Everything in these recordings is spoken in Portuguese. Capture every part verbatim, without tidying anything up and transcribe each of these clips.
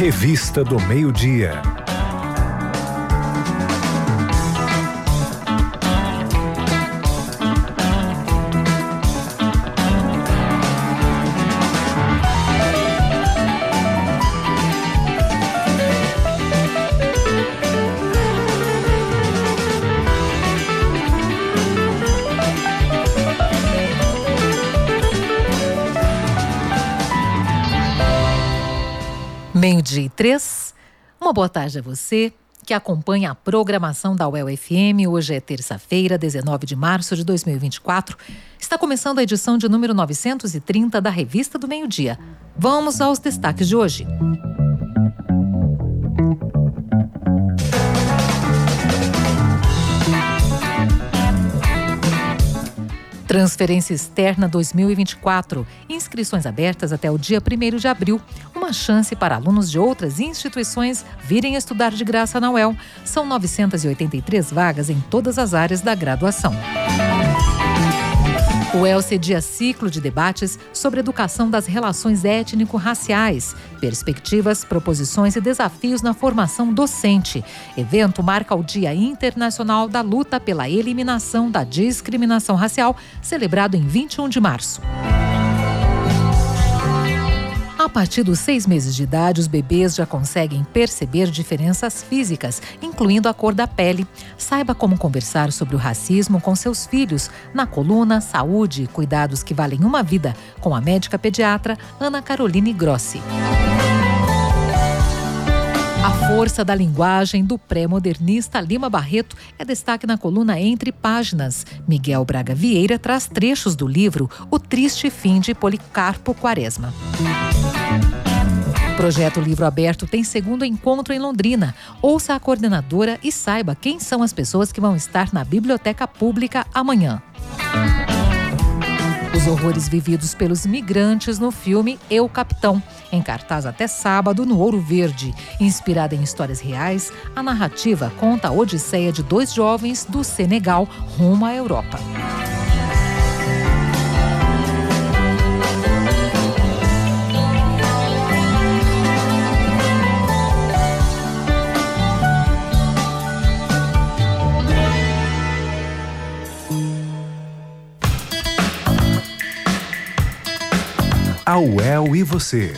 Revista do Meio-Dia. Meio-dia e três, uma boa tarde a você que acompanha a programação da U E L F M. Hoje é terça-feira, dezenove de março de dois mil e vinte e quatro. Está começando a edição de número novecentos e trinta da Revista do Meio-Dia. Vamos aos destaques de hoje. Transferência Externa dois mil e vinte e quatro. Inscrições abertas até o dia primeiro de abril. Uma chance para alunos de outras instituições virem estudar de graça na U E L. São novecentas e oitenta e três vagas em todas as áreas da graduação. O U E L cedia ciclo de debates sobre educação das relações étnico-raciais, perspectivas, proposições e desafios na formação docente. Evento marca o Dia Internacional da Luta pela Eliminação da Discriminação Racial, celebrado em vinte e um de março. A partir dos seis meses de idade, os bebês já conseguem perceber diferenças físicas, incluindo a cor da pele. Saiba como conversar sobre o racismo com seus filhos na coluna Saúde e Cuidados que Valem uma Vida, com a médica pediatra Ana Caroline Grossi. A força da linguagem do pré-modernista Lima Barreto é destaque na coluna Entre Páginas. Miguel Braga Vieira traz trechos do livro O Triste Fim de Policarpo Quaresma. O projeto Livro Aberto tem segundo encontro em Londrina. Ouça a coordenadora e saiba quem são as pessoas que vão estar na Biblioteca Pública amanhã. Os horrores vividos pelos migrantes no filme Eu, Capitão, em cartaz até sábado no Ouro Verde. Inspirada em histórias reais, a narrativa conta a odisseia de dois jovens do Senegal rumo à Europa. A U E L e você.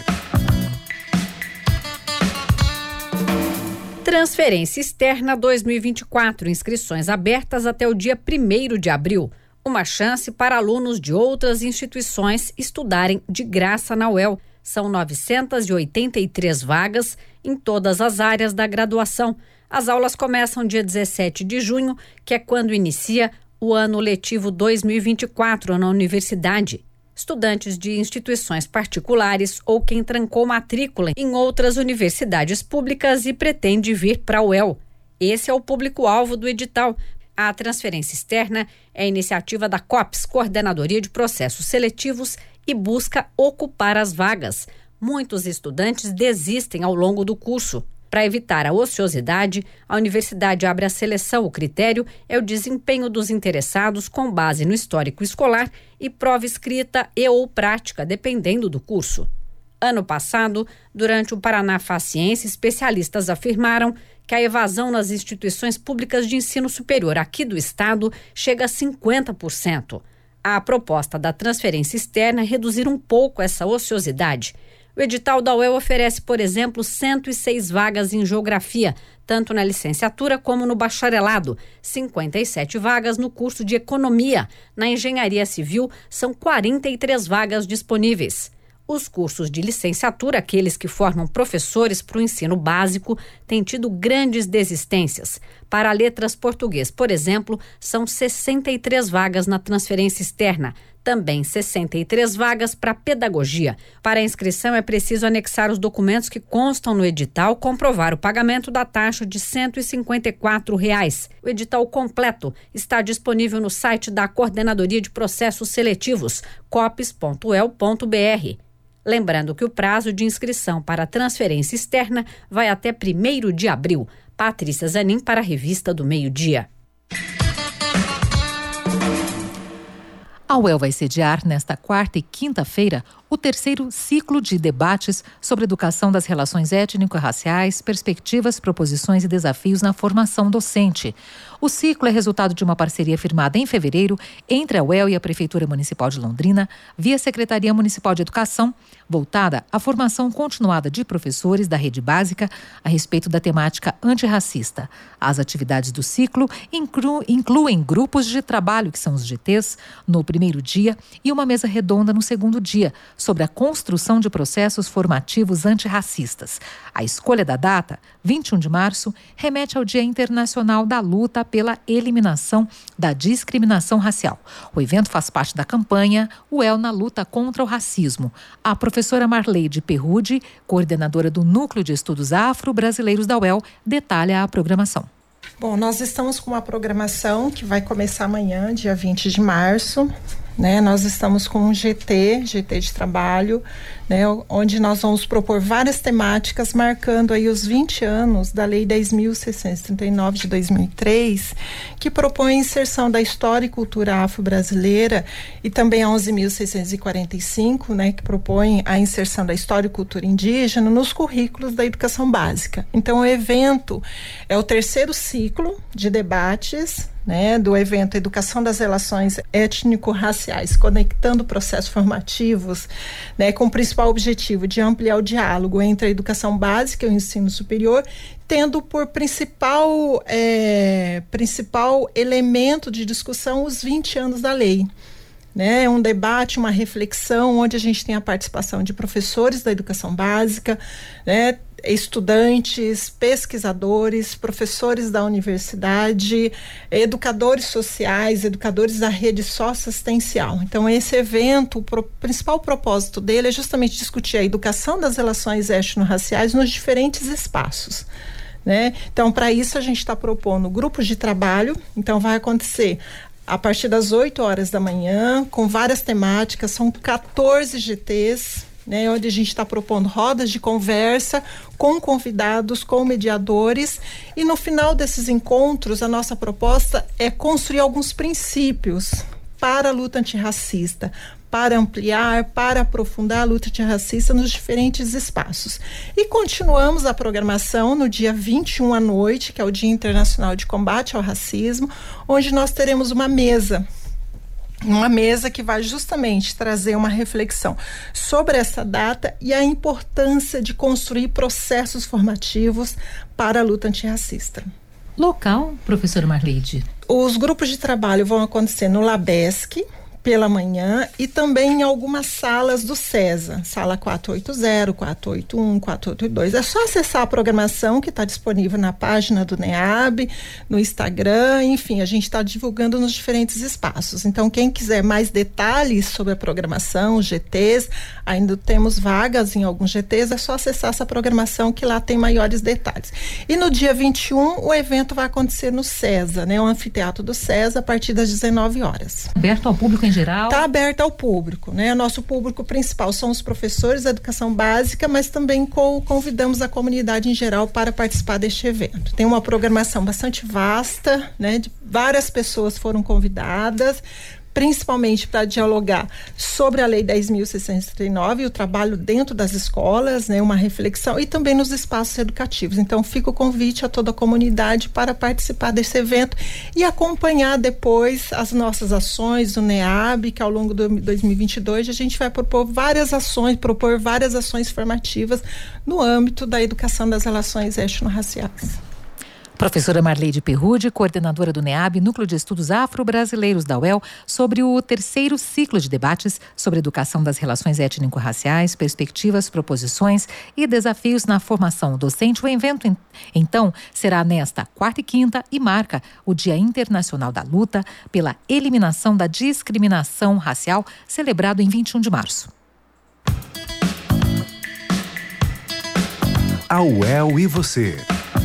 Transferência Externa dois mil e vinte e quatro. Inscrições abertas até o dia primeiro de abril. Uma chance para alunos de outras instituições estudarem de graça na U E L. São novecentas e oitenta e três vagas em todas as áreas da graduação. As aulas começam dia dezessete de junho, que é quando inicia o ano letivo dois mil e vinte e quatro na universidade. Estudantes de instituições particulares ou quem trancou matrícula em outras universidades públicas e pretende vir para a U E L. Esse é o público-alvo do edital. A transferência externa é a iniciativa da COPS, Coordenadoria de Processos Seletivos, e busca ocupar as vagas. Muitos estudantes desistem ao longo do curso. Para evitar a ociosidade, a universidade abre a seleção. O critério é o desempenho dos interessados com base no histórico escolar e prova escrita e ou prática, dependendo do curso. Ano passado, durante o Paraná Faciense, especialistas afirmaram que a evasão nas instituições públicas de ensino superior aqui do estado chega a cinquenta por cento. A proposta da transferência externa é reduzir um pouco essa ociosidade. O edital da U E L oferece, por exemplo, cento e seis vagas em geografia, tanto na licenciatura como no bacharelado, cinquenta e sete vagas no curso de economia. Na engenharia civil, são quarenta e três vagas disponíveis. Os cursos de licenciatura, aqueles que formam professores para o ensino básico, têm tido grandes desistências. Para letras português, por exemplo, são sessenta e três vagas na transferência externa. Também sessenta e três vagas para pedagogia. Para a inscrição é preciso anexar os documentos que constam no edital, comprovar o pagamento da taxa de cento e cinquenta e quatro reais. O edital completo está disponível no site da Coordenadoria de Processos Seletivos, copes ponto u e l ponto b r. Lembrando que o prazo de inscrição para a transferência externa vai até primeiro de abril. Patrícia Zanin para a Revista do Meio-Dia. A U E L vai sediar nesta quarta e quinta-feira o o terceiro ciclo de debates sobre educação das relações étnico-raciais, perspectivas, proposições e desafios na formação docente. O ciclo é resultado de uma parceria firmada em fevereiro entre a U E L e a Prefeitura Municipal de Londrina, via Secretaria Municipal de Educação, voltada à formação continuada de professores da rede básica a respeito da temática antirracista. As atividades do ciclo inclu- incluem grupos de trabalho, que são os G Tês, no primeiro dia e uma mesa redonda no segundo dia, sobre a construção de processos formativos antirracistas. A escolha da data, vinte e um de março, remete ao Dia Internacional da Luta pela Eliminação da Discriminação Racial. O evento faz parte da campanha U E L na luta contra o racismo. A professora Marleide Perrude, coordenadora do Núcleo de Estudos Afro-Brasileiros da U E L, detalha a programação. Bom, nós estamos com uma programação que vai começar amanhã, dia vinte de março, né? Nós estamos com um G T, G T de trabalho, né? Onde nós vamos propor várias temáticas, marcando aí os vinte anos da Lei dez mil seiscentos e trinta e nove de dois mil e três, que propõe a inserção da história e cultura afro-brasileira, e também a onze mil seiscentos e quarenta e cinco, né? Que propõe a inserção da história e cultura indígena nos currículos da educação básica. Então, o evento é o terceiro ciclo de debates, né, do evento Educação das Relações Étnico-Raciais, conectando processos formativos, né, com o principal objetivo de ampliar o diálogo entre a educação básica e o ensino superior, tendo por principal, é, principal elemento de discussão os vinte anos da lei. Né, um debate, uma reflexão, onde a gente tem a participação de professores da educação básica, né, estudantes, pesquisadores, professores da universidade, educadores sociais, educadores da rede socioassistencial. Então, esse evento, o pro, principal propósito dele é justamente discutir a educação das relações étnico-raciais nos diferentes espaços. Né? Então, para isso, a gente está propondo grupos de trabalho. Então, vai acontecer a partir das oito horas da manhã, com várias temáticas, são quatorze G Tês, né, onde a gente está propondo rodas de conversa com convidados, com mediadores, e no final desses encontros, a nossa proposta é construir alguns princípios para a luta antirracista, para ampliar, para aprofundar a luta antirracista nos diferentes espaços. E continuamos a programação no dia vinte e um à noite, que é o Dia Internacional de Combate ao Racismo, onde nós teremos uma mesa, uma mesa que vai justamente trazer uma reflexão sobre essa data e a importância de construir processos formativos para a luta antirracista. Local, professora Marleide? Os grupos de trabalho vão acontecer no Labesc, pela manhã, e também em algumas salas do SESA, sala quatrocentos e oitenta, quatrocentos e oitenta e um, quatrocentos e oitenta e dois. É só acessar a programação que está disponível na página do NEAB, no Instagram, enfim, a gente está divulgando nos diferentes espaços. Então, quem quiser mais detalhes sobre a programação, os G Tês, ainda temos vagas em alguns G Tês, é só acessar essa programação que lá tem maiores detalhes. E no dia vinte e um, o evento vai acontecer no SESA, né, o anfiteatro do SESA, a partir das dezenove horas. Aberto ao público em geral? Está aberto ao público, né? O nosso público principal são os professores da educação básica, mas também co- convidamos a comunidade em geral para participar deste evento. Tem uma programação bastante vasta, né? De várias pessoas foram convidadas, principalmente para dialogar sobre a Lei dez mil seiscentos e trinta e nove e o trabalho dentro das escolas, né, uma reflexão, e também nos espaços educativos. Então, fica o convite a toda a comunidade para participar desse evento e acompanhar depois as nossas ações do NEAB, que ao longo de dois mil e vinte e dois a gente vai propor várias ações, propor várias ações formativas no âmbito da educação das relações étnico-raciais. Professora Marleide Perrude, coordenadora do NEAB, Núcleo de Estudos Afro-Brasileiros da U E L, sobre o terceiro ciclo de debates sobre educação das relações étnico-raciais, perspectivas, proposições e desafios na formação docente. O evento, então, será nesta quarta e quinta e marca o Dia Internacional da Luta pela Eliminação da Discriminação Racial, celebrado em vinte e um de março. A U E L e você.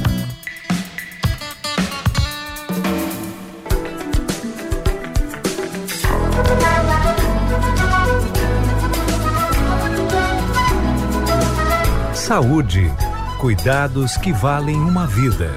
Saúde. Cuidados que valem uma vida.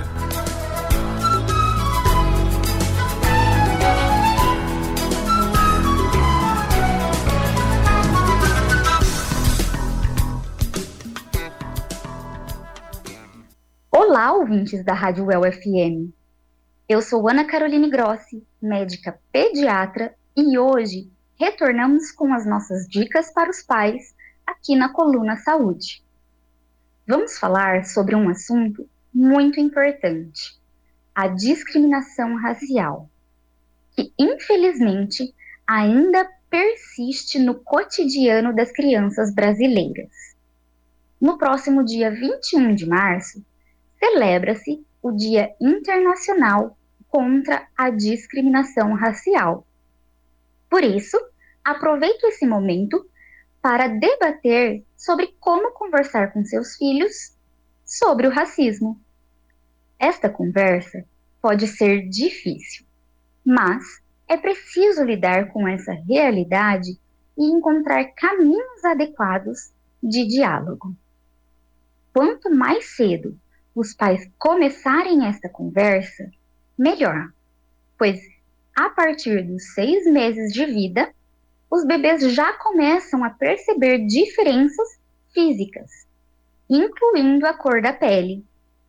ouvintes da Rádio U E L F M. Eu sou Ana Caroline Grossi, médica pediatra, e hoje retornamos com as nossas dicas para os pais aqui na Coluna Saúde. Vamos falar sobre um assunto muito importante, a discriminação racial, que infelizmente ainda persiste no cotidiano das crianças brasileiras. No próximo dia vinte e um de março, celebra-se o Dia Internacional contra a Discriminação Racial. Por isso, aproveito esse momento para debater sobre como conversar com seus filhos sobre o racismo. Esta conversa pode ser difícil, mas é preciso lidar com essa realidade e encontrar caminhos adequados de diálogo. Quanto mais cedo os pais começarem esta conversa, melhor, pois a partir dos seis meses de vida, os bebês já começam a perceber diferenças físicas, incluindo a cor da pele.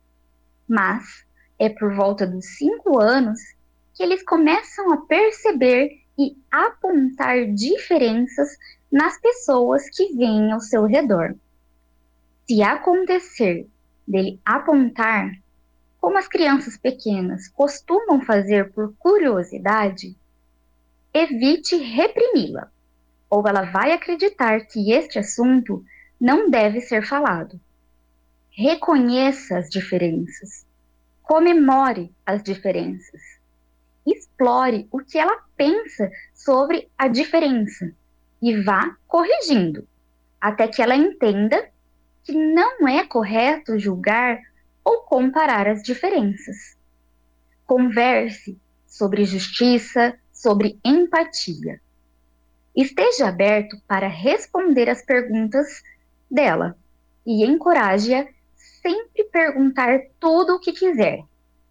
Mas é por volta dos cinco anos que eles começam a perceber e apontar diferenças nas pessoas que vêm ao seu redor. Se acontecer dele apontar, como as crianças pequenas costumam fazer por curiosidade, evite reprimi-la, ou ela vai acreditar que este assunto não deve ser falado. Reconheça as diferenças, comemore as diferenças, explore o que ela pensa sobre a diferença e vá corrigindo, até que ela entenda que não é correto julgar ou comparar as diferenças. Converse sobre justiça, sobre empatia. Esteja aberto para responder as perguntas dela e encoraje-a sempre perguntar tudo o que quiser.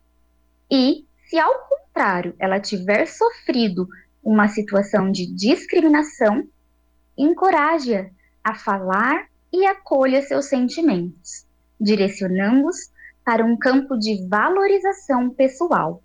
E, se ao contrário ela tiver sofrido uma situação de discriminação, encoraje-a a falar e acolha seus sentimentos, direcionando-os para um campo de valorização pessoal.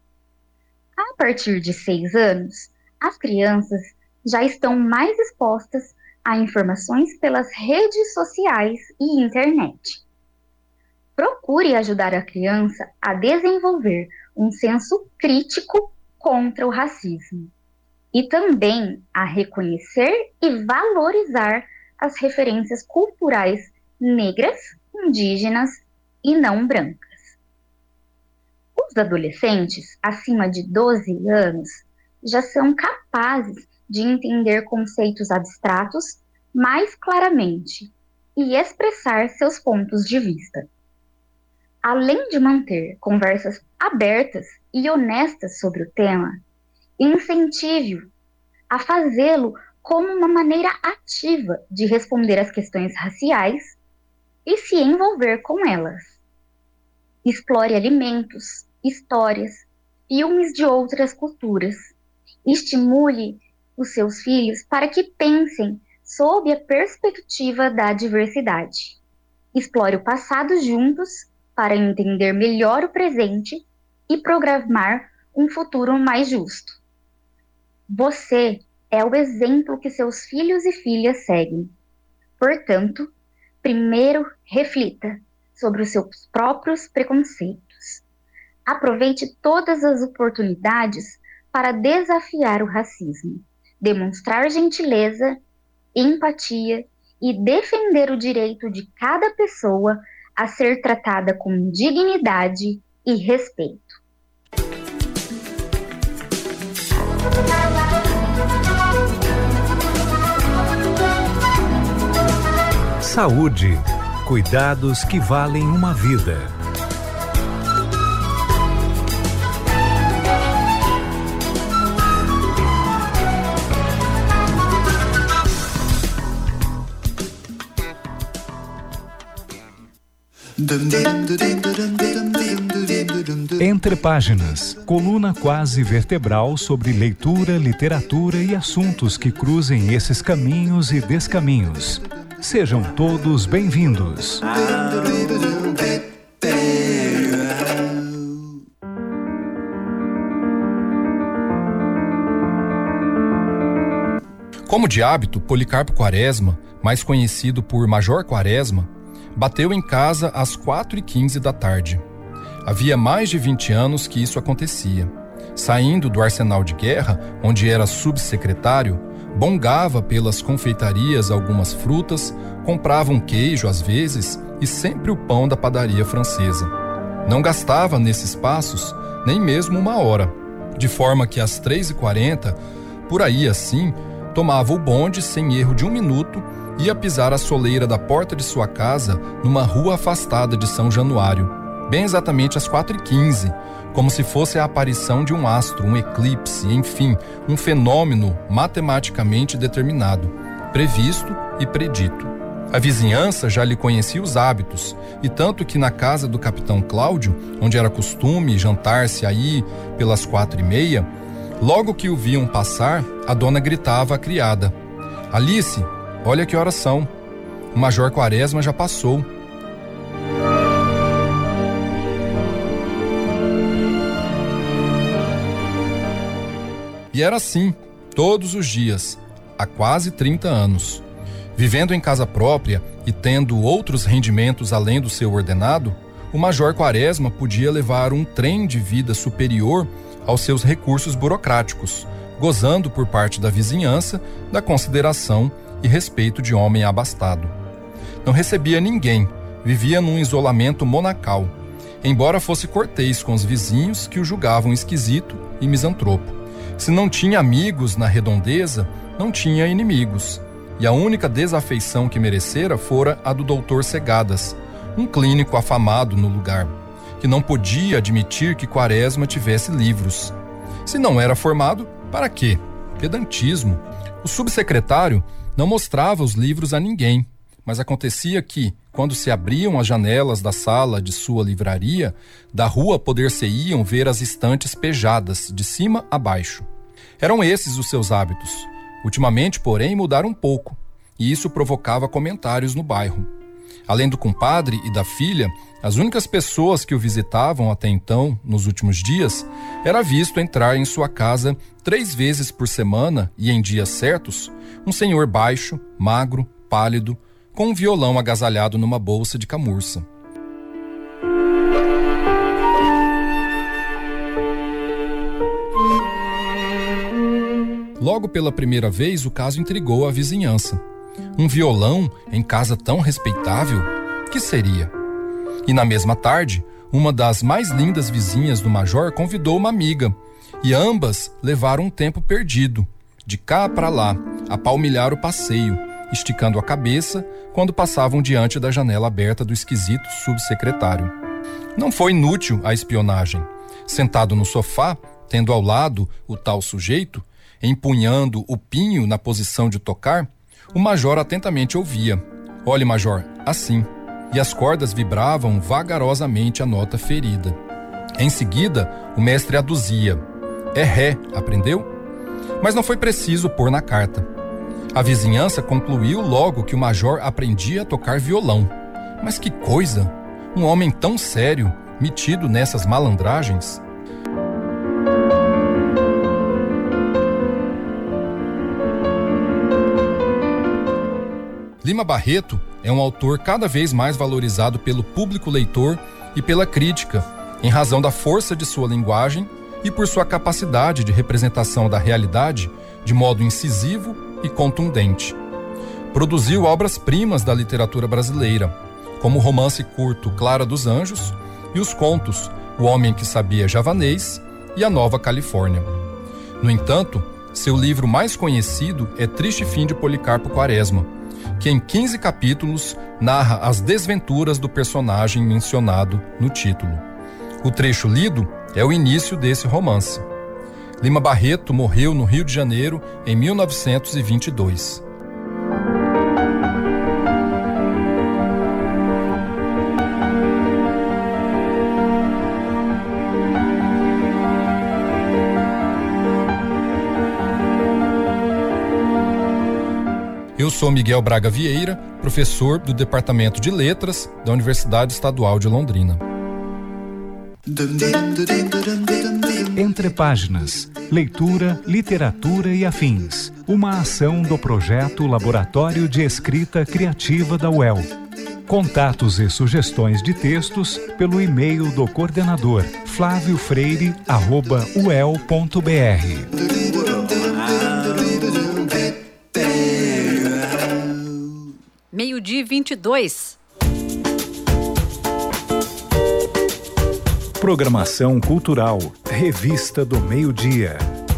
A partir de seis anos, as crianças já estão mais expostas a informações pelas redes sociais e internet. Procure ajudar a criança a desenvolver um senso crítico contra o racismo e também a reconhecer e valorizar as referências culturais negras, indígenas e não brancas. Os adolescentes acima de doze anos já são capazes de entender conceitos abstratos mais claramente e expressar seus pontos de vista. Além de manter conversas abertas e honestas sobre o tema, incentive-o a fazê-lo como uma maneira ativa de responder às questões raciais e se envolver com elas. Explore alimentos, histórias, filmes de outras culturas. Estimule os seus filhos para que pensem sob a perspectiva da diversidade. Explore o passado juntos para entender melhor o presente e programar um futuro mais justo. Você é o exemplo que seus filhos e filhas seguem. Portanto, primeiro reflita sobre os seus próprios preconceitos. Aproveite todas as oportunidades para desafiar o racismo, demonstrar gentileza, empatia e defender o direito de cada pessoa a ser tratada com dignidade e respeito. Saúde. Cuidados que valem uma vida. Entre Páginas, coluna quase vertebral sobre leitura, literatura e assuntos que cruzem esses caminhos e descaminhos. Sejam todos bem-vindos. Como de hábito, Policarpo Quaresma, mais conhecido por Major Quaresma, bateu em casa às quatro e quinze da tarde. Havia mais de vinte anos que isso acontecia. Saindo do arsenal de guerra, onde era subsecretário, bongava pelas confeitarias algumas frutas, comprava um queijo às vezes e sempre o pão da padaria francesa. Não gastava nesses passos nem mesmo uma hora, de forma que às três e quarenta, por aí assim, tomava o bonde sem erro de um minuto e ia pisar a soleira da porta de sua casa numa rua afastada de São Januário, bem exatamente às quatro e quinze, como se fosse a aparição de um astro, um eclipse, enfim, um fenômeno matematicamente determinado, previsto e predito. A vizinhança já lhe conhecia os hábitos, e tanto que na casa do capitão Cláudio, onde era costume jantar-se aí pelas quatro e meia, logo que o viam passar, a dona gritava à criada: Alice, olha que horas são. O Major Quaresma já passou. E era assim, todos os dias, há quase trinta anos. Vivendo em casa própria e tendo outros rendimentos além do seu ordenado, o Major Quaresma podia levar um trem de vida superior aos seus recursos burocráticos, gozando por parte da vizinhança da consideração e respeito de homem abastado. Não recebia ninguém, vivia num isolamento monacal, embora fosse cortês com os vizinhos que o julgavam esquisito e misantropo. Se não tinha amigos na redondeza, não tinha inimigos, e a única desafeição que merecera fora a do doutor Segadas, um clínico afamado no lugar, que não podia admitir que Quaresma tivesse livros. Se não era formado, para quê? Pedantismo. O subsecretário não mostrava os livros a ninguém, mas acontecia que, quando se abriam as janelas da sala de sua livraria, da rua poder-se-iam ver as estantes pejadas, de cima a baixo. Eram esses os seus hábitos. Ultimamente, porém, mudaram um pouco, e isso provocava comentários no bairro. Além do compadre e da filha, as únicas pessoas que o visitavam até então, nos últimos dias, era visto entrar em sua casa três vezes por semana e em dias certos, um senhor baixo, magro, pálido, com um violão agasalhado numa bolsa de camurça. Logo pela primeira vez, o caso intrigou a vizinhança. Um violão em casa tão respeitável? Que seria? E na mesma tarde, uma das mais lindas vizinhas do Major convidou uma amiga, e ambas levaram um tempo perdido, de cá para lá, a palmilhar o passeio, esticando a cabeça quando passavam diante da janela aberta do esquisito subsecretário. Não foi inútil a espionagem. Sentado no sofá, tendo ao lado o tal sujeito, empunhando o pinho na posição de tocar, o major atentamente ouvia. Olhe, major, assim. E as cordas vibravam vagarosamente a nota ferida. Em seguida, o mestre aduzia. É ré, aprendeu? Mas não foi preciso pôr na carta. A vizinhança concluiu logo que o major aprendia a tocar violão. Mas que coisa! Um homem tão sério, metido nessas malandragens. Lima Barreto é um autor cada vez mais valorizado pelo público leitor e pela crítica, em razão da força de sua linguagem e por sua capacidade de representação da realidade de modo incisivo e contundente. Produziu obras-primas da literatura brasileira, como o romance curto Clara dos Anjos e os contos O Homem que Sabia Javanês e A Nova Califórnia. No entanto, seu livro mais conhecido é Triste Fim de Policarpo Quaresma, que em quinze capítulos narra as desventuras do personagem mencionado no título. O trecho lido é o início desse romance. Lima Barreto morreu no Rio de Janeiro em mil novecentos e vinte e dois. Eu sou Miguel Braga Vieira, professor do Departamento de Letras da Universidade Estadual de Londrina. Entre Páginas, leitura, literatura e afins. Uma ação do projeto Laboratório de Escrita Criativa da U E L. Contatos e sugestões de textos pelo e-mail do coordenador flávio freire arroba u e l ponto b r. Meio-dia e vinte e dois. Programação Cultural, Revista do Meio-Dia.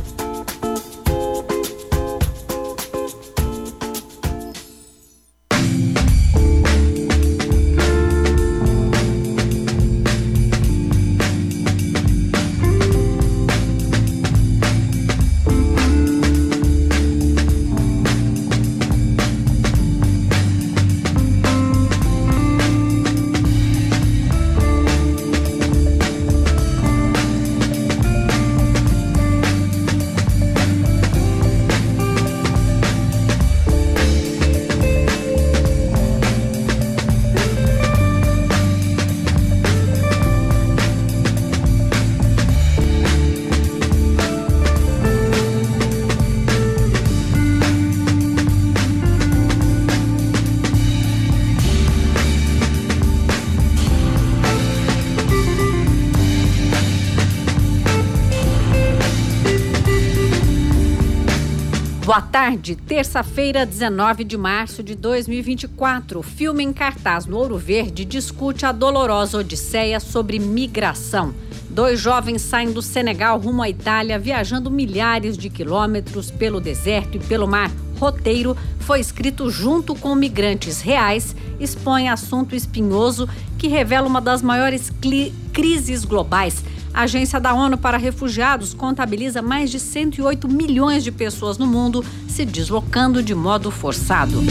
Boa tarde, terça-feira, dezenove de março de dois mil e vinte e quatro. O filme em cartaz no Ouro Verde discute a dolorosa odisseia sobre migração. Dois jovens saem do Senegal rumo à Itália, viajando milhares de quilômetros pelo deserto e pelo mar. Roteiro foi escrito junto com migrantes reais, expõe assunto espinhoso que revela uma das maiores crises globais. A Agência da ONU para Refugiados contabiliza mais de cento e oito milhões de pessoas no mundo se deslocando de modo forçado.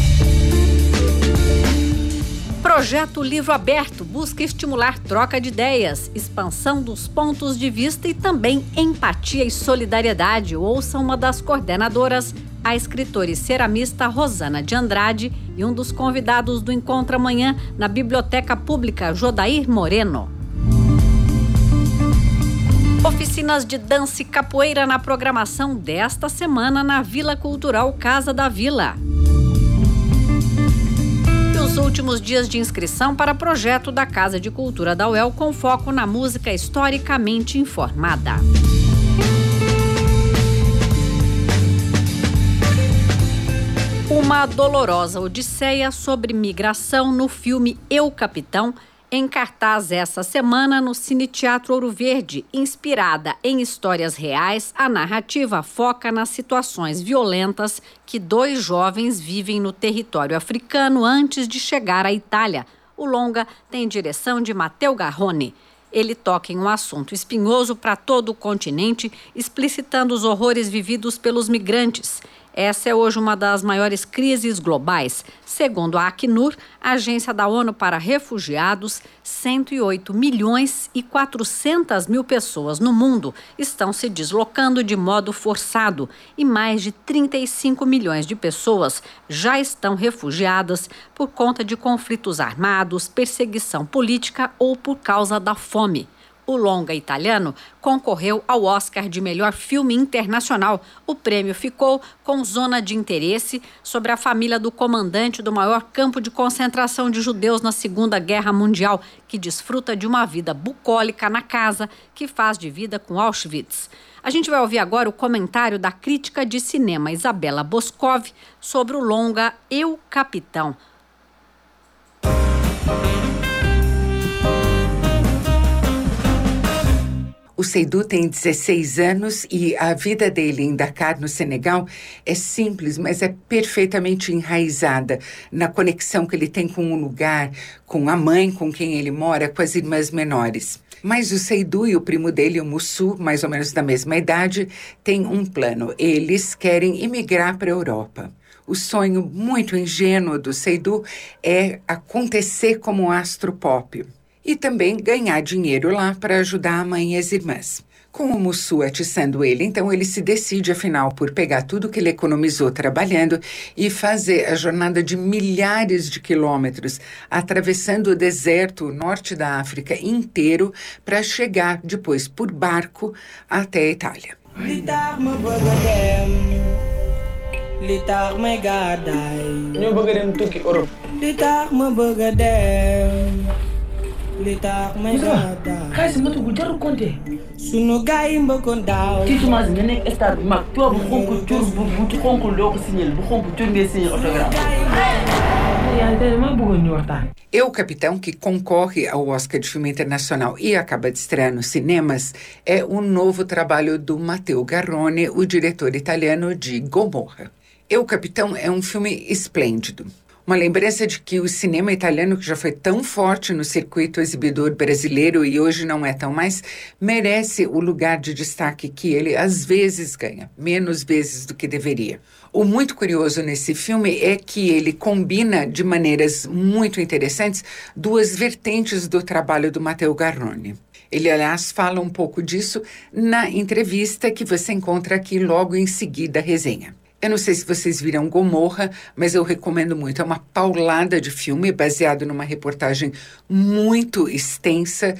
Projeto Livro Aberto busca estimular troca de ideias, expansão dos pontos de vista e também empatia e solidariedade. Ouça uma das coordenadoras, a escritora e ceramista Rosana de Andrade, e um dos convidados do encontro amanhã na Biblioteca Pública, Jodair Moreno. Oficinas de dança e capoeira na programação desta semana na Vila Cultural Casa da Vila. E os últimos dias de inscrição para projeto da Casa de Cultura da U E L com foco na música historicamente informada. Uma dolorosa odisseia sobre migração no filme Eu, Capitão, em cartaz essa semana no Cine Teatro Ouro Verde. Inspirada em histórias reais, a narrativa foca nas situações violentas que dois jovens vivem no território africano antes de chegar à Itália. O longa tem direção de Matteo Garrone. Ele toca em um assunto espinhoso para todo o continente, explicitando os horrores vividos pelos migrantes. Essa é hoje uma das maiores crises globais. Segundo a Acnur, a Agência da ONU para Refugiados, cento e oito milhões e quatrocentas mil pessoas no mundo estão se deslocando de modo forçado e mais de trinta e cinco milhões de pessoas já estão refugiadas por conta de conflitos armados, perseguição política ou por causa da fome. O longa italiano concorreu ao Oscar de melhor filme internacional. O prêmio ficou com Zona de Interesse, sobre a família do comandante do maior campo de concentração de judeus na Segunda Guerra Mundial, que desfruta de uma vida bucólica na casa que faz de vida com Auschwitz. A gente vai ouvir agora o comentário da crítica de cinema Isabela Boscov sobre o longa Eu, Capitão. O Seydou tem dezesseis anos e a vida dele em Dakar, no Senegal, é simples, mas é perfeitamente enraizada na conexão que ele tem com o lugar, com a mãe com quem ele mora, com as irmãs menores. Mas o Seydou e o primo dele, o Moussou, mais ou menos da mesma idade, têm um plano. Eles querem imigrar para a Europa. O sonho muito ingênuo do Seydou é acontecer como um astro pop. e também ganhar dinheiro lá para ajudar a mãe e as irmãs. Com o Mussu atiçando ele, então ele se decide, afinal, por pegar tudo que ele economizou trabalhando e fazer a jornada de milhares de quilômetros, atravessando o deserto, o norte da África inteiro, para chegar depois por barco até a Itália. Eu, Capitão, que concorre ao Oscar de Filme Internacional e acaba de estrear nos cinemas, é o novo trabalho do Matteo Garrone, o diretor italiano de Gomorra. Eu, Capitão é um filme esplêndido. Uma lembrança de que o cinema italiano, que já foi tão forte no circuito exibidor brasileiro e hoje não é tão mais, merece o lugar de destaque que ele às vezes ganha, menos vezes do que deveria. O muito curioso nesse filme é que ele combina de maneiras muito interessantes duas vertentes do trabalho do Matteo Garrone. Ele, aliás, fala um pouco disso na entrevista que você encontra aqui logo em seguida a resenha. Eu não sei se vocês viram Gomorra, mas eu recomendo muito. É uma paulada de filme baseado numa reportagem muito extensa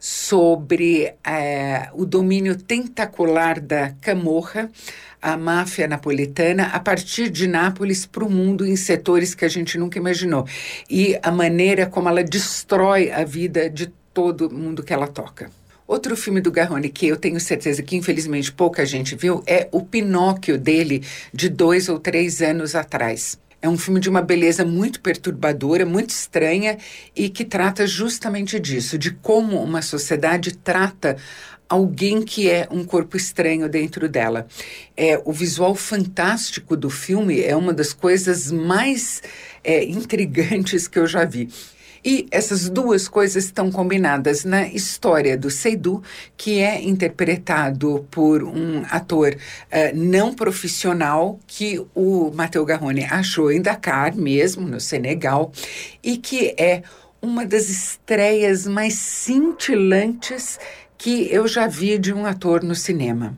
sobre é, o domínio tentacular da Camorra, a máfia napolitana, a partir de Nápoles para o mundo em setores que a gente nunca imaginou. E a maneira como ela destrói a vida de todo mundo que ela toca. Outro filme do Garrone que eu tenho certeza que infelizmente pouca gente viu é o Pinóquio dele, de dois ou três anos atrás. É um filme de uma beleza muito perturbadora, muito estranha e que trata justamente disso, de como uma sociedade trata alguém que é um corpo estranho dentro dela. É, o visual fantástico do filme é uma das coisas mais é, intrigantes que eu já vi. E essas duas coisas estão combinadas na história do Seydou, que é interpretado por um ator uh, não profissional que o Matteo Garrone achou em Dakar, mesmo no Senegal, e que é uma das estreias mais cintilantes que eu já vi de um ator no cinema.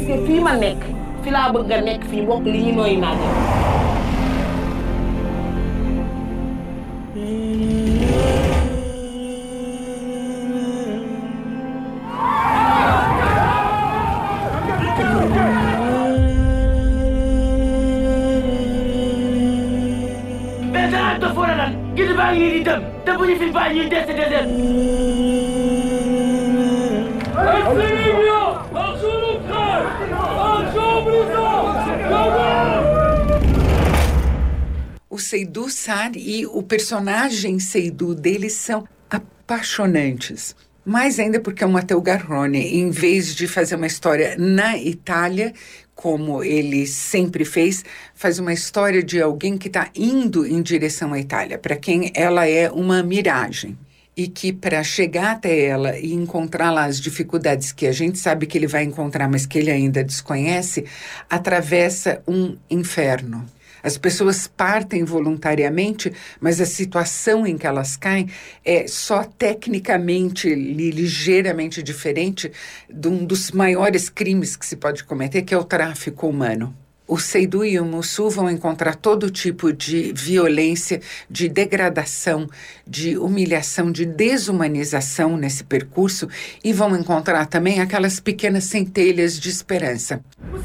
O Seydou Sarr e o personagem Seydou dele são apaixonantes. Mais ainda porque o Matteo Garrone, em vez de fazer uma história na Itália, como ele sempre fez, faz uma história de alguém que está indo em direção à Itália, para quem ela é uma miragem. E que para chegar até ela e encontrar lá as dificuldades que a gente sabe que ele vai encontrar, mas que ele ainda desconhece, atravessa um inferno. As pessoas partem voluntariamente, mas a situação em que elas caem é só tecnicamente, ligeiramente diferente de um dos maiores crimes que se pode cometer, que é o tráfico humano. O Seydou e o Mussu vão encontrar todo tipo de violência, de degradação, de humilhação, de desumanização nesse percurso e vão encontrar também aquelas pequenas centelhas de esperança.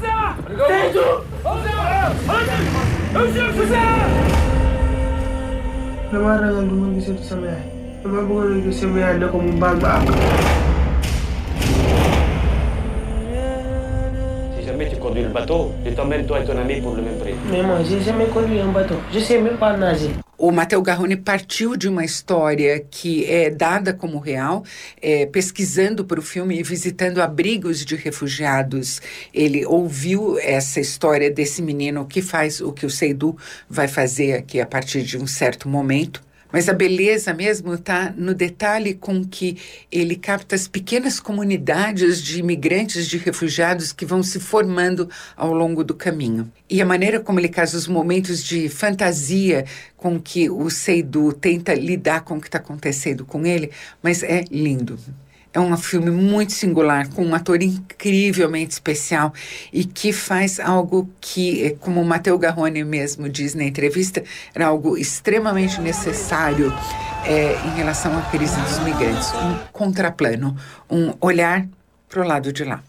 Jamais tu conduis le bateau, je t'emmène toi et ton ami pour le même prix. Mais moi, j'ai jamais conduit un bateau. Je sais même pas nager. O Matteo Garrone partiu de uma história que é dada como real, é, pesquisando para o filme e visitando abrigos de refugiados. Ele ouviu essa história desse menino que faz o que o Seydou vai fazer aqui a partir de um certo momento. Mas a beleza mesmo está no detalhe com que ele capta as pequenas comunidades de imigrantes, de refugiados que vão se formando ao longo do caminho. E a maneira como ele casa os momentos de fantasia com que o Seydoux tenta lidar com o que está acontecendo com ele, mas é lindo. É um filme muito singular, com um ator incrivelmente especial e que faz algo que, como o Matteo Garrone mesmo diz na entrevista, era algo extremamente necessário é, em relação à crise dos migrantes. Um contraplano, um olhar para o lado de lá.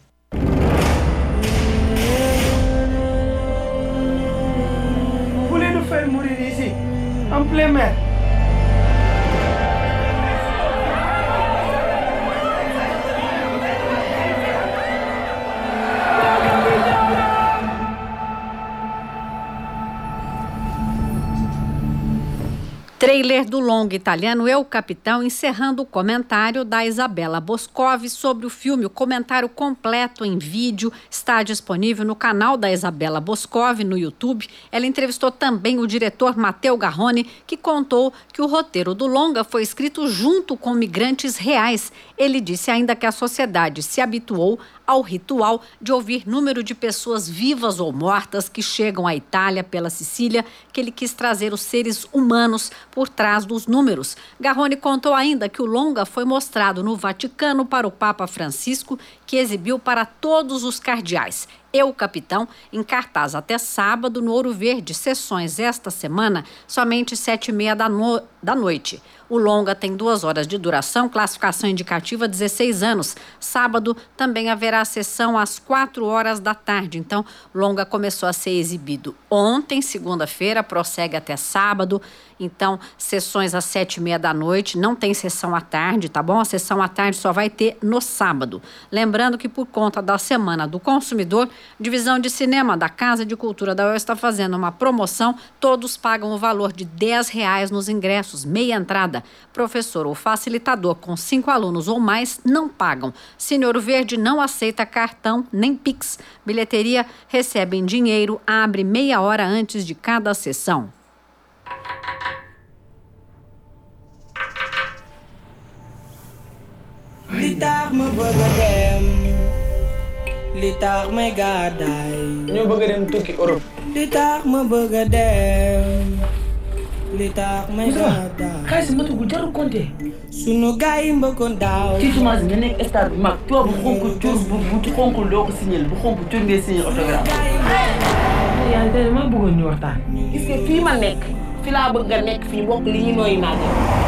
Voulez-nous faire mourir ici, en plein mer? Trailer do longa italiano Eu, Capitão, encerrando o comentário da Isabella Boscov sobre o filme. O comentário completo em vídeo está disponível no canal da Isabella Boscov no YouTube. Ela entrevistou também o diretor Matteo Garrone, que contou que o roteiro do longa foi escrito junto com migrantes reais. Ele disse ainda que a sociedade se habituou ao ritual de ouvir número de pessoas vivas ou mortas que chegam à Itália pela Sicília, que ele quis trazer os seres humanos por trás dos números. Garrone contou ainda que o longa foi mostrado no Vaticano para o Papa Francisco, que exibiu para todos os cardeais. Eu, Capitão, em cartaz até sábado no Ouro Verde. Sessões esta semana, somente sete e meia da, no... da noite. O longa tem duas horas de duração, classificação indicativa dezesseis anos. Sábado também haverá sessão às quatro horas da tarde. Então, o longa começou a ser exibido ontem, segunda-feira, prossegue até sábado. Então, sessões às sete e meia da noite, não tem sessão à tarde, tá bom? A sessão à tarde só vai ter no sábado. Lembrando que por conta da Semana do Consumidor, Divisão de Cinema da Casa de Cultura da U E L está fazendo uma promoção. Todos pagam o valor de dez reais nos ingressos, meia entrada. Professor ou facilitador com cinco alunos ou mais não pagam. Cine Ouro Verde não aceita cartão nem Pix. Bilheteria recebe em dinheiro, abre meia hora antes de cada sessão. Litar me bëgg a dem litar me gàddaay ñoo bëgg a dem tukki Europe. litar me bëgg a dem litar me gàddaay xaalis matu jarul compter. sunu gaay yi mbëkkoon daaw ci semence nga nekk stade bu mag toog bu xonk cur bu bu xonkul doo ko signé bu xonk cur ngay signé autographe. yaa ngi ma bëggoon ñu waxtaan. gis nga fii ma nekk fi laa bëgg nga nekk fii bokk li ñu nooy naaj.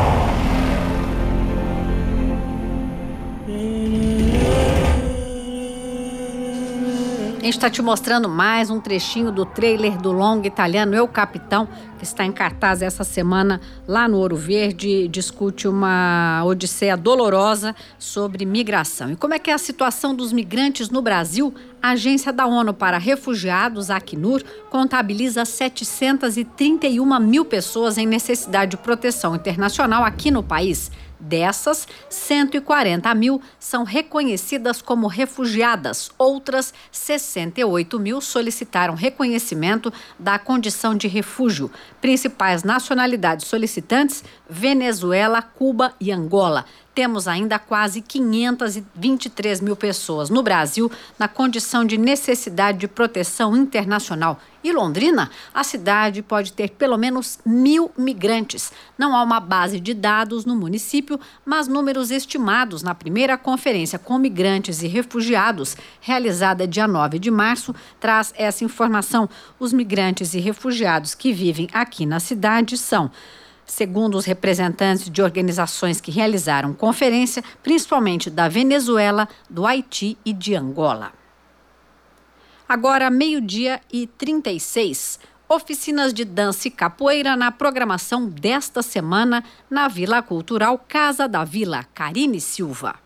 A gente está te mostrando mais um trechinho do trailer do longa italiano Eu, Capitão, que está em cartaz essa semana lá no Ouro Verde. Discute uma odisseia dolorosa sobre migração. E como é que é a situação dos migrantes no Brasil? A Agência da ONU para Refugiados, a Acnur, contabiliza setecentas e trinta e uma mil pessoas em necessidade de proteção internacional aqui no país. Dessas, cento e quarenta mil são reconhecidas como refugiadas. Outras sessenta e oito mil solicitaram reconhecimento da condição de refúgio. Principais nacionalidades solicitantes: Venezuela, Cuba e Angola. Temos ainda quase quinhentas e vinte e três mil pessoas no Brasil na condição de necessidade de proteção internacional. E Londrina, a cidade pode ter pelo menos mil migrantes. Não há uma base de dados no município, mas números estimados na primeira conferência com migrantes e refugiados, realizada dia nove de março, traz essa informação. Os migrantes e refugiados que vivem aqui na cidade são, segundo os representantes de organizações que realizaram conferência, principalmente da Venezuela, do Haiti e de Angola. Agora, meio-dia e trinta e seis. Oficinas de dança e capoeira na programação desta semana na Vila Cultural Casa da Vila. Karine Silva.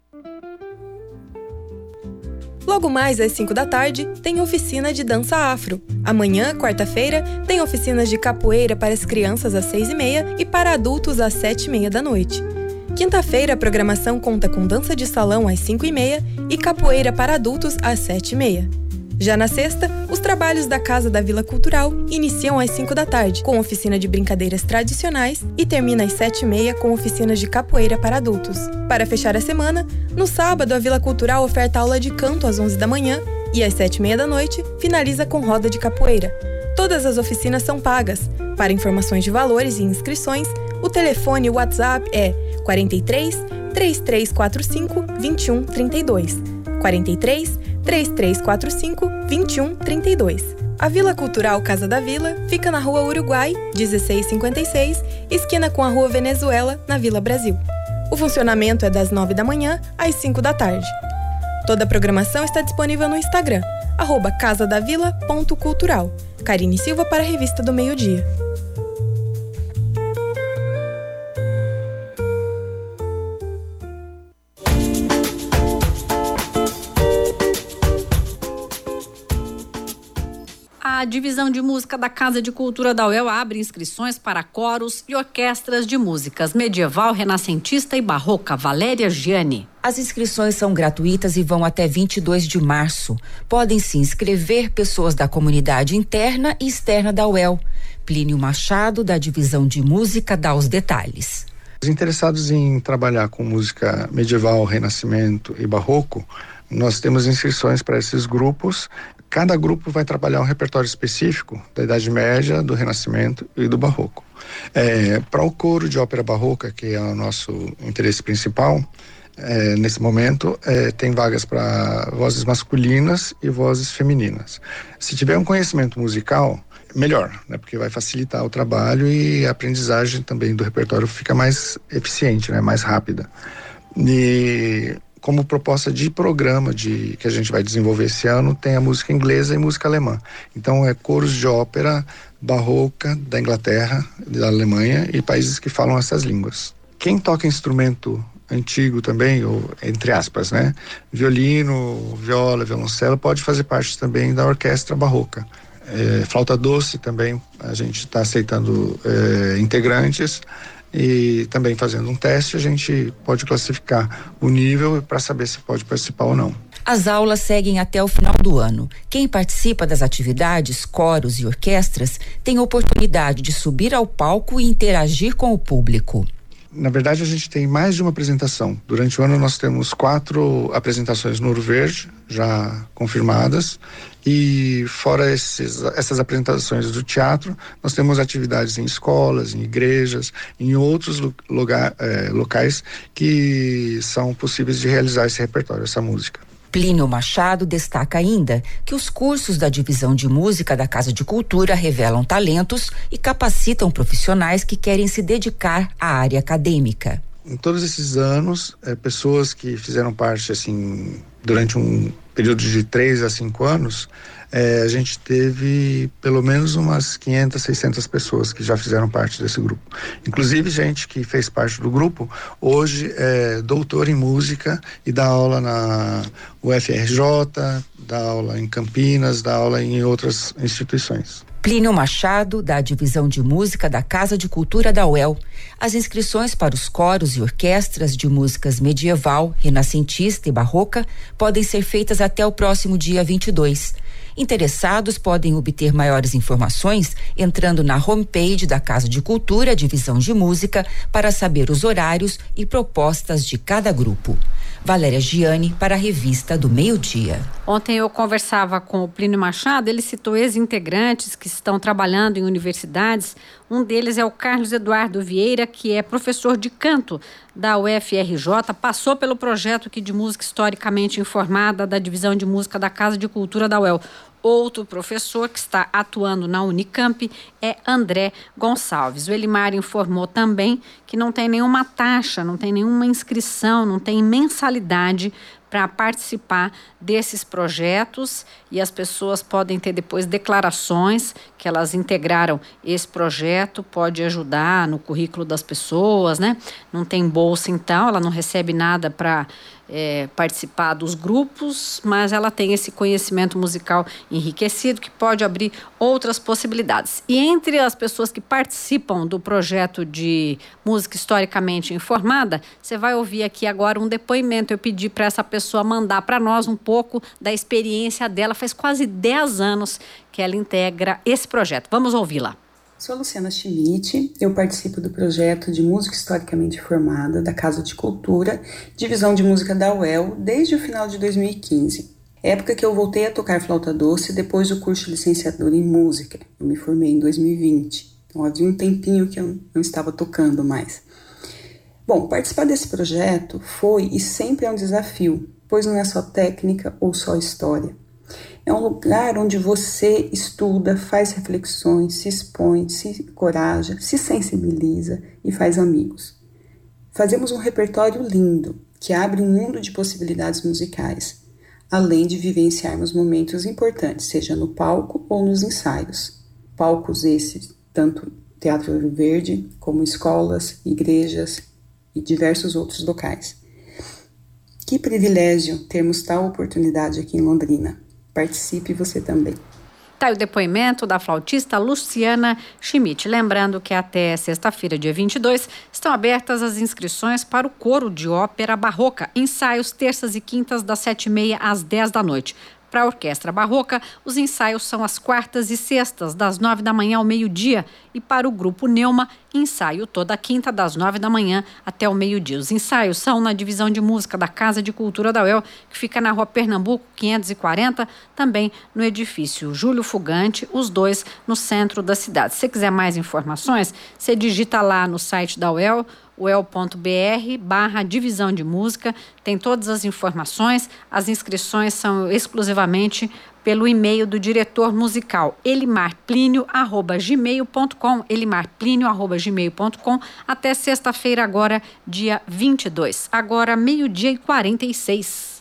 Logo mais às cinco da tarde, tem oficina de dança afro. Amanhã, quarta-feira, tem oficinas de capoeira para as crianças às seis e meia e para adultos às sete e meia da noite. Quinta-feira, a programação conta com dança de salão às cinco e meia e capoeira para adultos às sete e meia. Já na sexta, os trabalhos da Casa da Vila Cultural iniciam às cinco da tarde, com oficina de brincadeiras tradicionais e termina às sete e meia com oficinas de capoeira para adultos. Para fechar a semana, no sábado a Vila Cultural oferta aula de canto às onze da manhã e às sete e meia da noite finaliza com roda de capoeira. Todas as oficinas são pagas. Para informações de valores e inscrições, o telefone e o WhatsApp é quarenta e três, três três quatro cinco, vinte e um trinta e dois. quarenta e três, três três quatro cinco, vinte e um trinta e dois. A Vila Cultural Casa da Vila fica na Rua Uruguai, dezesseis cinquenta e seis, esquina com a Rua Venezuela, na Vila Brasil. O funcionamento é das nove da manhã às cinco da tarde. Toda a programação está disponível no Instagram, arroba casadavila ponto cultural. Karine Silva para a Revista do Meio Dia. A Divisão de Música da Casa de Cultura da U E L abre inscrições para coros e orquestras de músicas medieval, renascentista e barroca. Valéria Gianni. As inscrições são gratuitas e vão até vinte e dois de março. Podem se inscrever pessoas da comunidade interna e externa da U E L. Plínio Machado, da Divisão de Música, dá os detalhes. Os interessados em trabalhar com música medieval, renascimento e barroco, nós temos inscrições para esses grupos. Cada grupo vai trabalhar um repertório específico da Idade Média, do Renascimento e do Barroco. É, para o coro de ópera barroca, que é o nosso interesse principal, é, nesse momento, é, tem vagas para vozes masculinas e vozes femininas. Se tiver um conhecimento musical, melhor, né? Porque vai facilitar o trabalho e a aprendizagem também do repertório fica mais eficiente, né? Mais rápida. E como proposta de programa de, que a gente vai desenvolver esse ano, tem a música inglesa e música alemã. Então é coros de ópera barroca da Inglaterra, da Alemanha e países que falam essas línguas. Quem toca instrumento antigo também, ou entre aspas, né? Violino, viola, violoncelo, pode fazer parte também da orquestra barroca. É, flauta doce também, a gente está aceitando é, integrantes. E também fazendo um teste, a gente pode classificar o nível para saber se pode participar ou não. As aulas seguem até o final do ano. Quem participa das atividades, coros e orquestras, tem oportunidade de subir ao palco e interagir com o público. Na verdade, a gente tem mais de uma apresentação. Durante o ano nós temos quatro apresentações no Ouro Verde, já confirmadas. E fora esses, essas apresentações do teatro, nós temos atividades em escolas, em igrejas, em outros lugar, eh, locais que são possíveis de realizar esse repertório, essa música. Plínio Machado destaca ainda que os cursos da Divisão de Música da Casa de Cultura revelam talentos e capacitam profissionais que querem se dedicar à área acadêmica. Em todos esses anos, é, pessoas que fizeram parte, assim, durante um período de três a cinco anos, é, a gente teve pelo menos umas quinhentas, seiscentas pessoas que já fizeram parte desse grupo. Inclusive gente que fez parte do grupo, hoje é doutor em música e dá aula na U F R J, dá aula em Campinas, dá aula em outras instituições. Plínio Machado, da Divisão de Música da Casa de Cultura da U E L. As inscrições para os coros e orquestras de músicas medieval, renascentista e barroca podem ser feitas até o próximo dia vinte e dois. Interessados podem obter maiores informações entrando na homepage da Casa de Cultura, Divisão de Música, para saber os horários e propostas de cada grupo. Valéria Gianni para a Revista do Meio Dia. Ontem eu conversava com o Plínio Machado, ele citou ex-integrantes que estão trabalhando em universidades. Um deles é o Carlos Eduardo Vieira, que é professor de canto da U F R J, passou pelo projeto aqui de música historicamente informada da Divisão de Música da Casa de Cultura da U E L. Outro professor que está atuando na Unicamp é André Gonçalves. O Elimar informou também que não tem nenhuma taxa, não tem nenhuma inscrição, não tem mensalidade para participar desses projetos, e as pessoas podem ter depois declarações que elas integraram esse projeto, pode ajudar no currículo das pessoas, né? Não tem bolsa, então, ela não recebe nada para é, participar dos grupos, mas ela tem esse conhecimento musical enriquecido que pode abrir outras possibilidades. E entre as pessoas que participam do projeto de música historicamente informada, você vai ouvir aqui agora um depoimento. Eu pedi para essa pessoa mandar para nós um pouco da experiência dela. Faz quase dez anos que ela integra esse projeto. Vamos ouvi-la. Sou a Luciana Schmidt, eu participo do projeto de música historicamente formada da Casa de Cultura, divisão de música da U E L, desde o final de dois mil e quinze. Época que eu voltei a tocar flauta doce depois do curso de licenciatura em música. Eu me formei em dois mil e vinte, então havia um tempinho que eu não estava tocando mais. Bom, participar desse projeto foi e sempre é um desafio, pois não é só técnica ou só história. É um lugar onde você estuda, faz reflexões, se expõe, se encoraja, se sensibiliza e faz amigos. Fazemos um repertório lindo, que abre um mundo de possibilidades musicais, além de vivenciarmos momentos importantes, seja no palco ou nos ensaios. Palcos esses, tanto Teatro Ouro Verde, como escolas, igrejas e diversos outros locais. Que privilégio termos tal oportunidade aqui em Londrina. Participe você também. Tá aí o depoimento da flautista Luciana Schmidt. Lembrando que até sexta-feira, dia vinte e dois, estão abertas as inscrições para o coro de ópera barroca. Ensaios terças e quintas das sete e meia às dez da noite. Para a orquestra barroca, os ensaios são às quartas e sextas, das nove da manhã ao meio-dia. E para o grupo Neuma, ensaio toda quinta, das nove da manhã até o meio-dia. Os ensaios são na divisão de música da Casa de Cultura da U E L, que fica na rua Pernambuco, quinhentos e quarenta, também no edifício Júlio Fugante, os dois no centro da cidade. Se você quiser mais informações, você digita lá no site da U E L, u e l ponto b r barra divisão de música, tem todas as informações. As inscrições são exclusivamente pelo e-mail do diretor musical elimarplinio arroba gmail ponto com, elimarplinio arroba gmail ponto com, até sexta-feira agora, dia vinte e dois. Agora, meio-dia e quarenta e seis.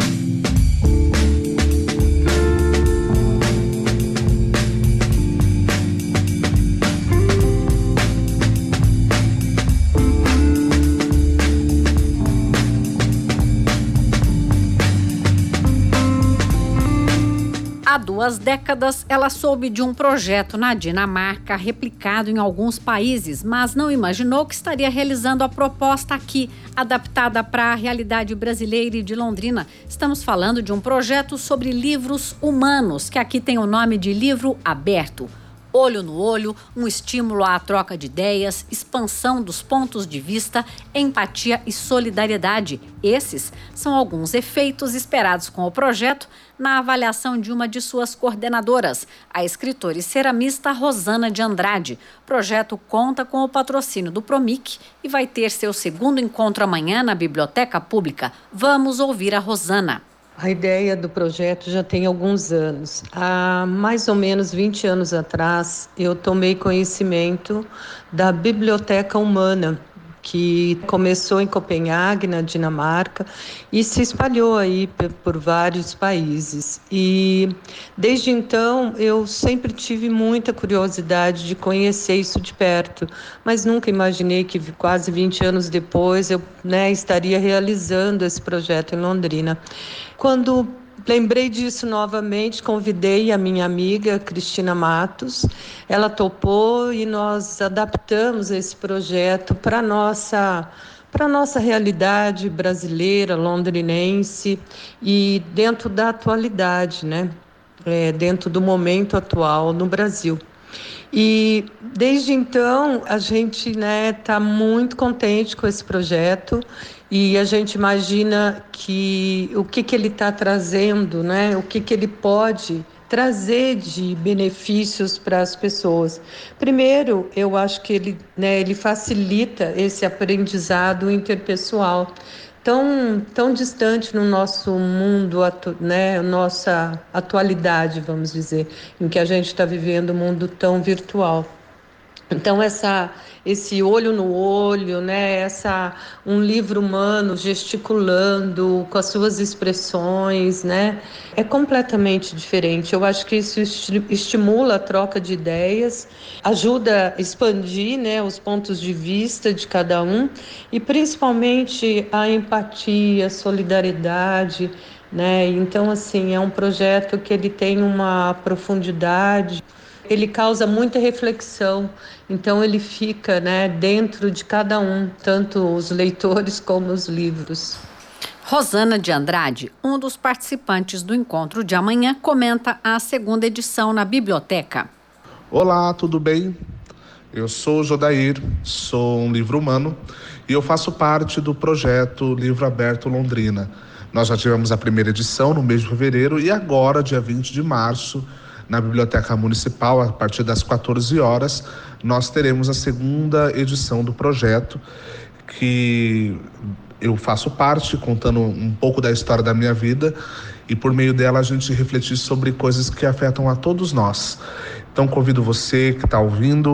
Há duas décadas, ela soube de um projeto na Dinamarca, replicado em alguns países, mas não imaginou que estaria realizando a proposta aqui, adaptada para a realidade brasileira e de Londrina. Estamos falando de um projeto sobre livros humanos, que aqui tem o nome de Livro Aberto. Olho no olho, um estímulo à troca de ideias, expansão dos pontos de vista, empatia e solidariedade. Esses são alguns efeitos esperados com o projeto na avaliação de uma de suas coordenadoras, a escritora e ceramista Rosana de Andrade. O projeto conta com o patrocínio do Promic e vai ter seu segundo encontro amanhã na Biblioteca Pública. Vamos ouvir a Rosana. A ideia do projeto já tem alguns anos. Há mais ou menos vinte anos atrás, eu tomei conhecimento da Biblioteca Humana, que começou em Copenhague, na Dinamarca, e se espalhou aí por vários países. E desde então eu sempre tive muita curiosidade de conhecer isso de perto, mas nunca imaginei que quase vinte anos depois eu, né, estaria realizando esse projeto em Londrina. Quando lembrei disso novamente, convidei a minha amiga Cristina Matos, ela topou e nós adaptamos esse projeto para a nossa, para a nossa realidade brasileira, londrinense e dentro da atualidade, né? É, dentro do momento atual no Brasil. E desde então a gente, né, tá muito contente com esse projeto e a gente imagina que o que que ele está trazendo, né, o que que ele pode trazer de benefícios para as pessoas. Primeiro, eu acho que ele, né, ele facilita esse aprendizado interpessoal tão, tão distante no nosso mundo, atu, né, nossa atualidade, vamos dizer, em que a gente está vivendo um mundo tão virtual. Então essa, esse olho no olho, né? Essa, um livro humano gesticulando com as suas expressões, né? É completamente diferente. Eu acho que isso estimula a troca de ideias, ajuda a expandir, né, os pontos de vista de cada um e principalmente a empatia, a solidariedade, né? Então, assim, é um projeto que ele tem uma profundidade. Ele causa muita reflexão, então ele fica, né, dentro de cada um, tanto os leitores como os livros. Rosana de Andrade, um dos participantes do encontro de amanhã, comenta a segunda edição na biblioteca. Olá, tudo bem? Eu sou Jodair, sou um livro humano e eu faço parte do projeto Livro Aberto Londrina. Nós já tivemos a primeira edição no mês de fevereiro e agora, dia vinte de março, na Biblioteca Municipal, a partir das quatorze horas, nós teremos a segunda edição do projeto, que eu faço parte, contando um pouco da história da minha vida, e por meio dela a gente refletir sobre coisas que afetam a todos nós. Então convido você que está ouvindo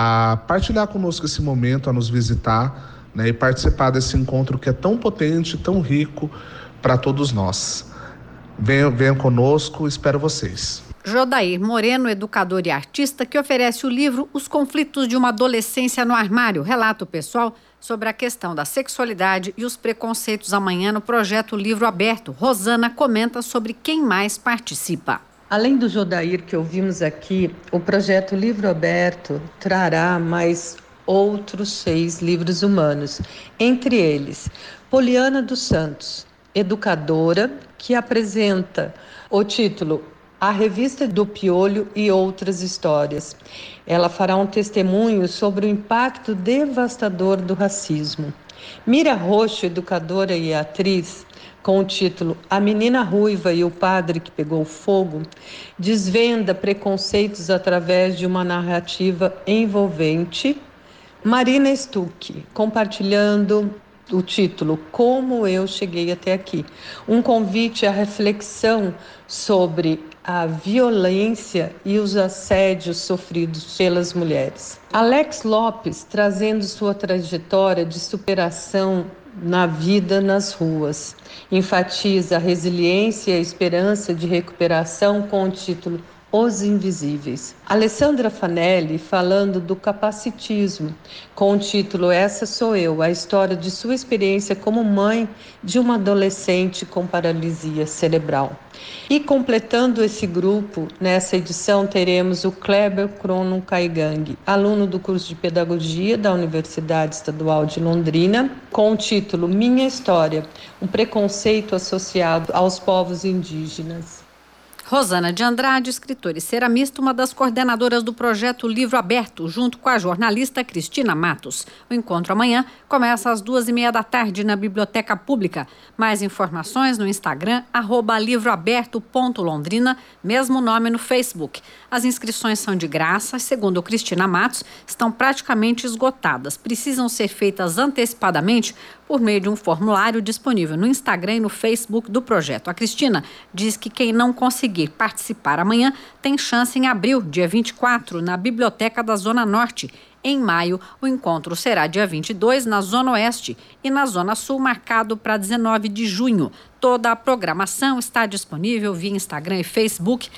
a partilhar conosco esse momento, a nos visitar, né, e participar desse encontro que é tão potente, tão rico para todos nós. Venham, venham conosco, espero vocês. Jodair Moreno, educador e artista, que oferece o livro Os Conflitos de uma Adolescência no Armário, relato pessoal sobre a questão da sexualidade e os preconceitos amanhã no projeto Livro Aberto. Rosana comenta sobre quem mais participa. Além do Jodair que ouvimos aqui, o projeto Livro Aberto trará mais outros seis livros humanos, entre eles Poliana dos Santos, educadora, que apresenta o título A Revista do Piolho e Outras Histórias. Ela fará um testemunho sobre o impacto devastador do racismo. Mira Roxo, educadora e atriz, com o título A Menina Ruiva e o Padre que Pegou Fogo, desvenda preconceitos através de uma narrativa envolvente. Marina Stuck, compartilhando o título Como Eu Cheguei Até Aqui, um convite à reflexão sobre a violência e os assédios sofridos pelas mulheres. Alex Lopes, trazendo sua trajetória de superação na vida nas ruas, enfatiza a resiliência e a esperança de recuperação com o título Os Invisíveis. Alessandra Fanelli, falando do capacitismo, com o título Essa Sou Eu, a história de sua experiência como mãe de uma adolescente com paralisia cerebral. E completando esse grupo, nessa edição teremos o Kleber Crono Kaigang, aluno do curso de Pedagogia da Universidade Estadual de Londrina, com o título Minha História, um preconceito associado aos povos indígenas. Rosana de Andrade, escritora e ceramista, uma das coordenadoras do projeto Livro Aberto, junto com a jornalista Cristina Matos. O encontro amanhã começa às duas e meia da tarde na Biblioteca Pública. Mais informações no Instagram, arroba livroaberto.londrina, mesmo nome no Facebook. As inscrições são de graça, segundo Cristina Matos, estão praticamente esgotadas. Precisam ser feitas antecipadamente por meio de um formulário disponível no Instagram e no Facebook do projeto. A Cristina diz que quem não conseguir participar amanhã tem chance em abril, dia vinte e quatro, na Biblioteca da Zona Norte. Em maio, o encontro será dia vinte e dois na Zona Oeste e na Zona Sul, marcado para dezenove de junho. Toda a programação está disponível via Instagram e Facebook,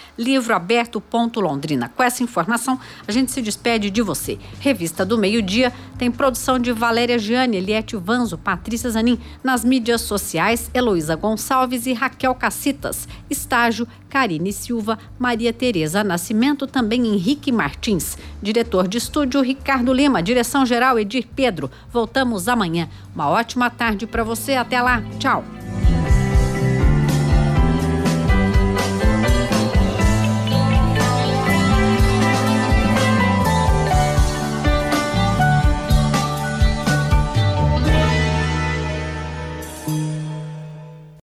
livroaberto.londrina. Com essa informação, a gente se despede de você. Revista do Meio-Dia tem produção de Valéria Gianni, Eliette Vanzo, Patrícia Zanin. Nas mídias sociais, Heloísa Gonçalves e Raquel Cacitas. Estágio, Karine Silva, Maria Tereza Nascimento, também Henrique Martins. Diretor de estúdio, Ricardo Lima. Direção-geral, Edir Pedro. Voltamos amanhã. Uma ótima tarde para você. Até lá. Tchau.